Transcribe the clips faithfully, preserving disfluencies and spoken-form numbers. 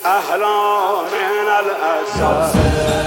أهلا من الأسد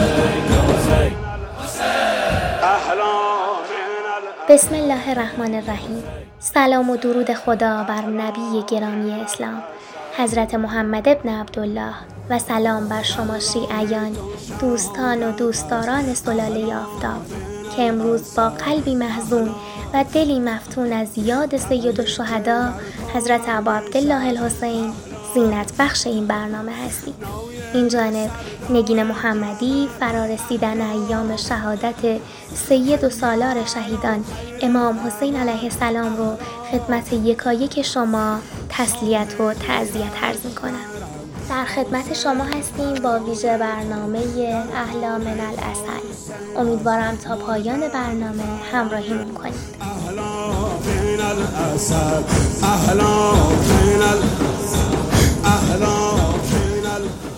بسم الله الرحمن الرحیم. سلام و درود خدا بر نبی گرامی اسلام حضرت محمد ابن عبدالله و سلام بر شما شیعیان، دوستان و دوستداران سلاله آفتاب که امروز با قلبی محزون و دلی مفتون از یاد سید الشهدا حضرت ابا عبدالله الحسین زینت بخش این برنامه هستید. این جانب نگین محمدی فرارسیدن ایام شهادت سید و سالار شهیدان امام حسین علیه السلام رو خدمت یکایک شما تسلیت و تعزیت عرض می‌کنم. در خدمت شما هستیم با ویژه برنامه اهلا من العسل. امیدوارم تا پایان برنامه همراهیمون کنید. أهلا من الأسد أهلا من الأسد أهلا من الأسد.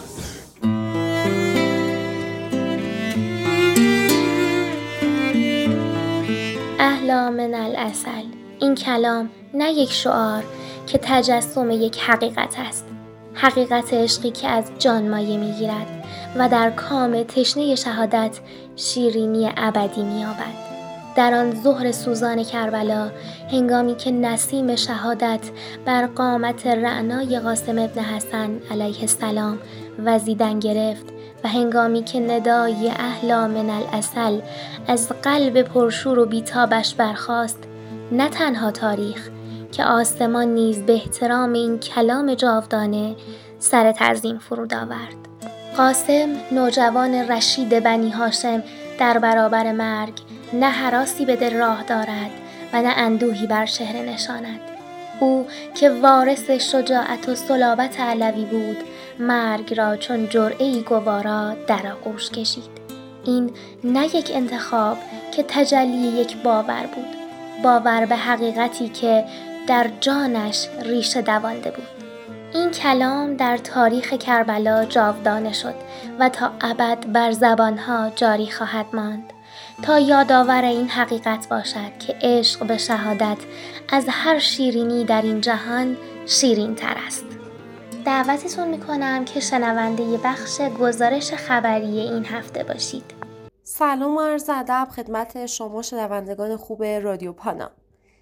اهلا من العسل. این کلام نه یک شعار که تجسم یک حقیقت است، حقیقت عشقی که از جان مایه میگیرد و در کام تشنه شهادت شیرینی ابدی می‌یابد. در آن ظهر سوزان کربلا، هنگامی که نسیم شهادت بر قامت رعنای قاسم ابن حسن علیه السلام وزیدن گرفت و هنگامی که ندای اهلا من العسل از قلب پرشور و بیتابش برخاست، نه تنها تاریخ که آسمان نیز به احترام این کلام جاودانه سر تعظیم فرود آورد. قاسم نوجوان رشید بنی هاشم در برابر مرگ نه هراسی به دل راه دارد و نه اندوهی بر چهره نشاند. او که وارث شجاعت و صلابت علوی بود، مرگ را چون جرعه‌ای گوارا در آغوش کشید. این نه یک انتخاب که تجلی یک باور بود، باور به حقیقتی که در جانش ریشه دوانده بود. این کلام در تاریخ کربلا جاودانه شد و تا ابد بر زبانها جاری خواهد ماند، تا یادآور این حقیقت باشد که عشق به شهادت از هر شیرینی در این جهان شیرین تر است. دعوتتون میکنم که شنونده بخش گزارش خبری این هفته باشید. سلام و عرض ادب خدمت شما شنوندگان خوب رادیو پانا.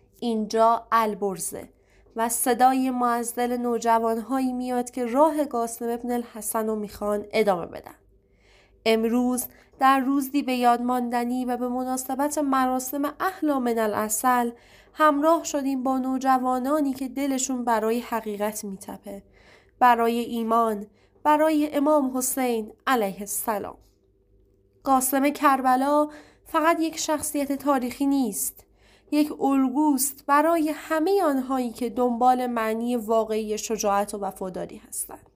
اینجا البرزه و صدای معزدل نوجوانهایی میاد که راه قاسم ابن الحسن رو میخوان ادامه بدن. امروز در روزی به یاد ماندنی و به مناسبت مراسم اهلا من العسل همراه شدیم با نوجوانانی که دلشون برای حقیقت میتپه، برای ایمان، برای امام حسین علیه السلام. قاسم کربلا فقط یک شخصیت تاریخی نیست، یک الگوست برای همه آنهایی که دنبال معنی واقعی شجاعت و وفاداری هستند.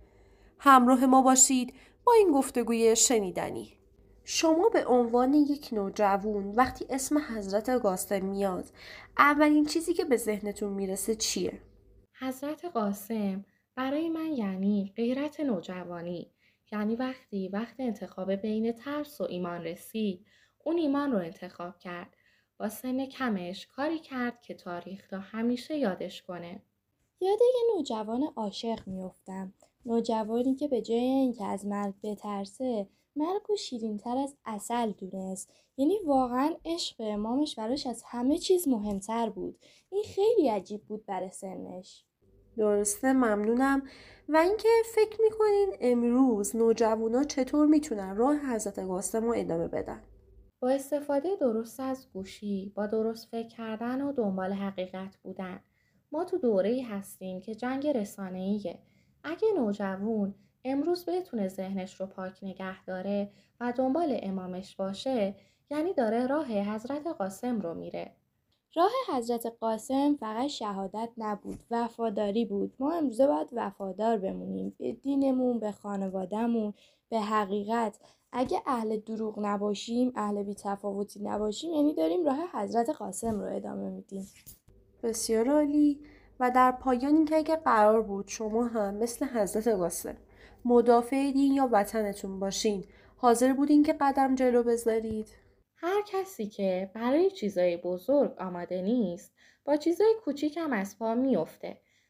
همراه ما باشید با این گفتگوی شنیدنی. شما به عنوان یک نوجوان وقتی اسم حضرت قاسم میاد، اولین چیزی که به ذهنتون میرسه چیه؟ حضرت قاسم برای من یعنی غیرت نوجوانی، یعنی وقتی وقت انتخاب بین ترس و ایمان رسید، اون ایمان رو انتخاب کرد. با سن کمش کاری کرد که تاریخ تا همیشه یادش کنه. یاد یه نوجوان عاشق میافتم، نوجوانی که به جای اینکه از مرگ بترسه، مرگ رو شیرین‌تر از عسل دونست. یعنی واقعا عشق امامش براش از همه چیز مهمتر بود. این خیلی عجیب بود برای سنش. درسته، ممنونم. و اینکه فکر میکنین امروز نوجوانا چطور میتونن راه حضرت قاسم رو ادامه بدن؟ با استفاده درست از گوشی، با درست فکر کردن و دنبال حقیقت بودن. ما تو دوره‌ای هستیم که جنگ رسانه‌ایه. اگه نوجوان امروز بتونه ذهنش رو پاک نگه داره و دنبال امامش باشه، یعنی داره راه حضرت قاسم رو میره. راه حضرت قاسم فقط شهادت نبود، وفاداری بود. ما امروزه باید وفادار بمونیم به دینمون، به خانوادهمون، به حقیقت. اگه اهل دروغ نباشیم، اهل بی‌تفاوتی نباشیم، یعنی داریم راه حضرت قاسم رو ادامه میدیم. بسیار عالی. و در پایان اینکه اگه قرار بود شما هم مثل حضرت قاسم مدافع دین یا وطنتون باشین، حاضر بودین که قدم جلو بذارید؟ هر کسی که برای چیزای بزرگ آماده نیست، با چیزای کوچیک هم از پا میفته.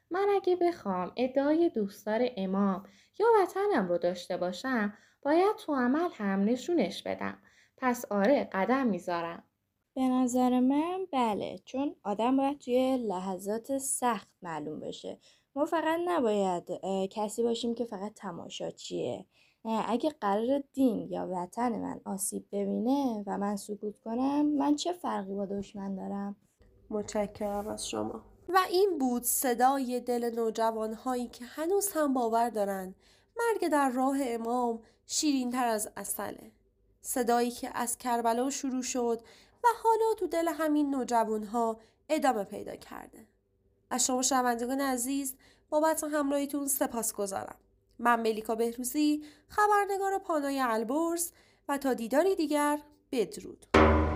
من اگه بخوام ادعای دوستدار امام یا وطنم رو داشته باشم باید تو عمل هم نشونش بدم. پس آره قدم میذارم. به نظر من بله، چون آدم باید توی لحظات سخت معلوم بشه. ما فقط نباید کسی باشیم که فقط تماشاچیه. اگه قرار دین یا وطن من آسیب ببینه و من سکوت کنم، من چه فرقی با دشمن دارم؟ متشکرم از شما. و این بود صدای دل نوجوانهایی که هنوز هم باور دارن مرگ در راه امام شیرین تر از عسله. صدایی که از کربلا شروع شد و حالا تو دل همین نوجوانها ادامه پیدا کرده. از شما شنوندگان عزیز بابت همراهیتون سپاسگزارم. من ملیکا بهروزی، خبرنگار پانای البرز، و تا دیداری دیگر بدرود.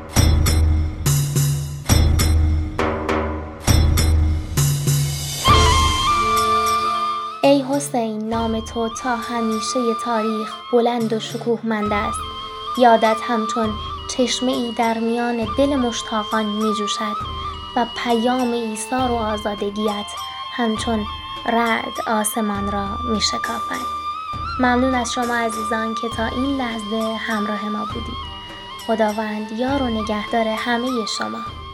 ای حسین، نام تو تا همیشه تاریخ بلند و شکوهمند است. یادت همچون چشمه ای در میان دل مشتاقان می جوشد و پیام ایثار و آزادگیت همچون رعد آسمان را می شکافد. ممنون از شما عزیزان که تا این لحظه همراه ما بودید. خداوند یار و نگهدار همه شما.